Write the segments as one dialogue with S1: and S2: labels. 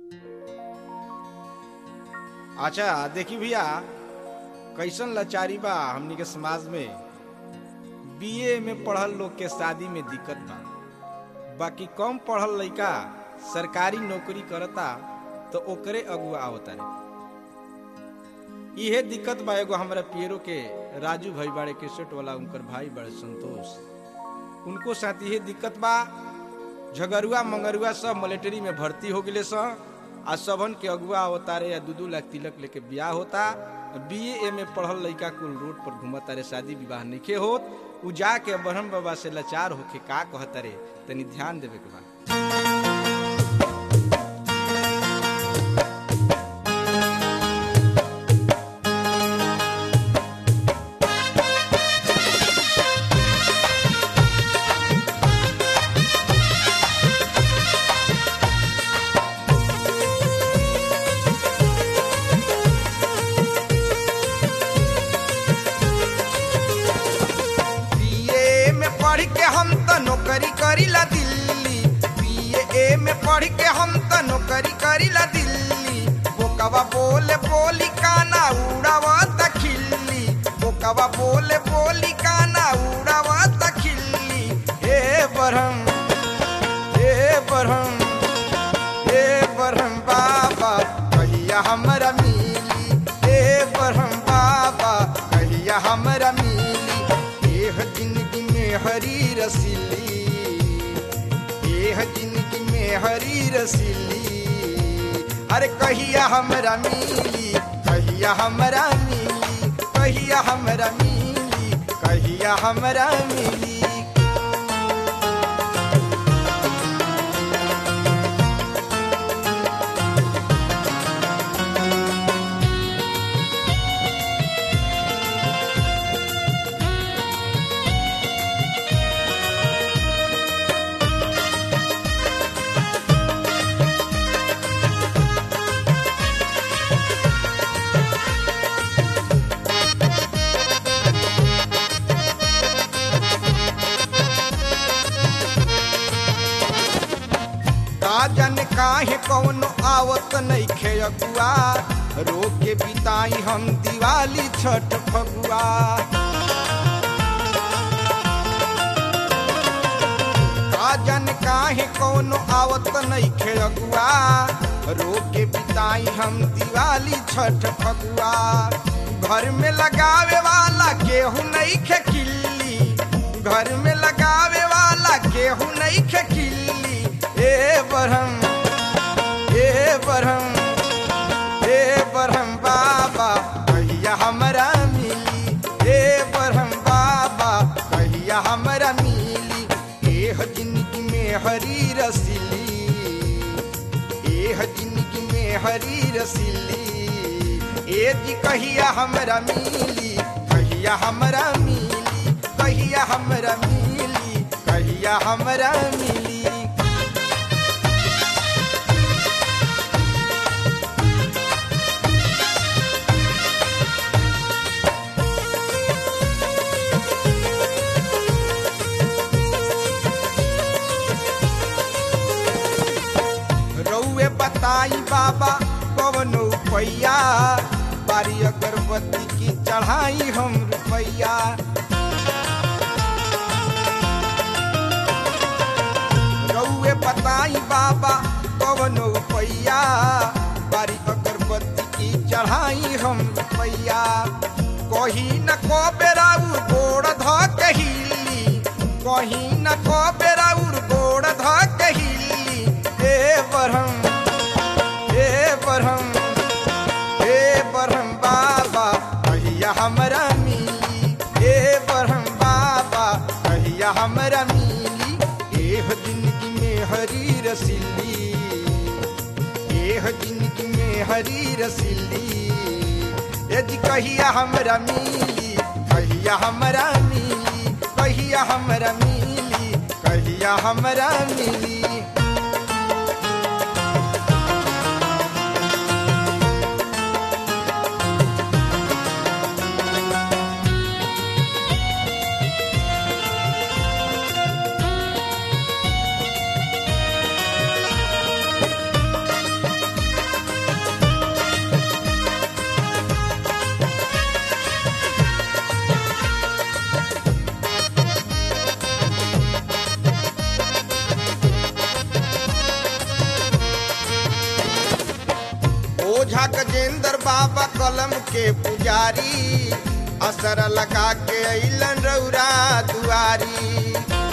S1: अच्छा देखी भैया, कैसन लाचारी बा हमनी के समाज में। बीए में पढ़ल लोग के शादी में दिक्कत बा, बाकी कम पढ़ल लइका सरकारी नौकरी करता तो ओकरे अगुआ आवता रे। इहे दिक्कत बा। एगो हमारा पियरो के राजू भाई बड़े केसेट वाला, उनकर भाई बड़े संतोष, उनको साथ इहे दिक्कत बा। झगरुआ मंगरुआ सब मिलिट्री में भर्ती हो गए आ सबन के अगुआ अवतारे या 2-2 लाख तिलक लेके ब्याह होता। बीए में पढ़ल लइका कुल रोड पर घूमता रे, शादी विवाह नइखे होत। उ जाके ब्रह्म बाबा से लाचार होके का कहता रे, तनी ध्यान देवे के बा।
S2: नौकरी करीला दिल्ली, बीए में पढ़ के हम त नौकरी करीला दिल्ली। बोकवा बोले बोली काना उड़ावत खिल्ली, बोकवा बोले बोली काना उड़ावत खिल्ली। हे ब्रह्म, हे ब्रह्म, हे ब्रह्म बाबा कहिया हमरा मिली, हे ब्रह्म बाबा कहिया हमरा मिली। एह जिंदगी में हरी रसीली, जिंदगी में हरी रसीली। अरे कहिया हमरा मिली, कहिया हमरा मिली, कहिया हमरा मिली, कहिया हमरा मिली। जन काहे कौनो आवत नइखे अगुआ, रोके बिताई हम दिवाली छठ फगुआ। जन काहे कौनो आवत नइखे अगुआ, रोके बिताई हम दिवाली छठ फगुआ। घर में लगावे वाला केहू नइखे किल्ली, घर में लगावे वाला केहू नइखे किल्ली। हे ब्रह्म, हे ब्रह्म, हे ब्रह्म बाबा कहिया हमरा मिली, हे ब्रह्म बाबा कहिया हमरा मिली। एह जिंदगी में हरी रसीली, एह जिंदगी में हरी रसीली। ए जी कहिया हमरा मिली, कहिया हमरा मिली, कहिया हमरा मिली, कहिया हमरा मिली। बताई बाबा कवनो रुपैया, बारी अगरबत्ती की चढ़ाई हम रुपैया। रउए बताई बाबा कवनो रुपैया, बारी अगरबत्ती की चढ़ाई हम रुपैया। कहीं न को बेराउर गोड़ ध कहिली, कहीं न को बेराउर गोड़ ध कहिली। हे ब्रह्म, हे ब्रह्म, हे ब्रह्म बाबा कहिया हमरा मिली, हे ब्रह्म बाबा कहिया हमरा मिली। एह जिंदगी में हरी रसीली, एह जिंदगी में हरी रसीली। ए जी कहिया हमरा मिली, कहिया हमरा मिली, कहिया हमरा मिली, कहिया हमरा मिली। ओझा गजेंद्र बाबा कलम के पुजारी असर लगा के अइलन रौरा दुआरी।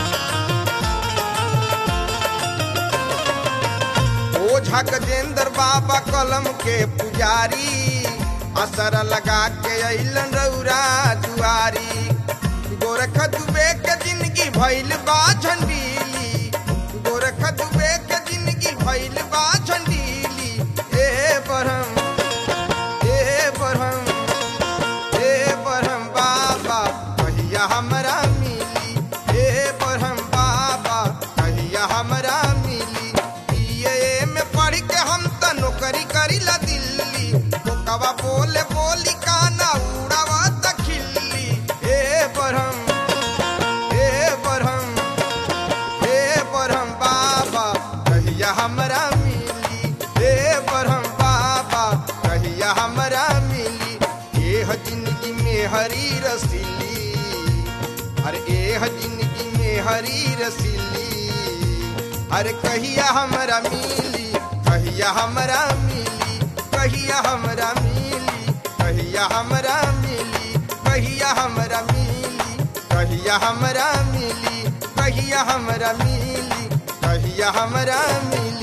S2: ओझा गजेंद्र बाबा कलम के पुजारी असर लगा के अइलन रौरा दुआरी। गोरख दुबे के जिंदगी भइल बा झंडीली, गोरख दुबे के जिंदगी भइल बा झंडीली। ए बरहम बाबा कहिया हमरा मिली, ए बरहम बाबा कहिया हमरा मिली। बीए में पढ़ के हम त नौकरी करीला दिल्ली, बोकवा बोले बोली काना उड़ावत खिल्ली। ए बरहम बाबा कहिया हमरा मिली, ए बरहम बाबा कहिया हमरा मिली। एह जिंदगी में हरी रसीली, अरे एह जिंदगी में हरी रसीली। अरे कहिया हमरा मिली, कहिया हमरा मिली, कहिया हमरा मिली, कहिया हमरा मिली, कहिया हमरा मिली, कहिया हमरा मिली, कहिया हमरा मिली, कहिया हमरा मिली।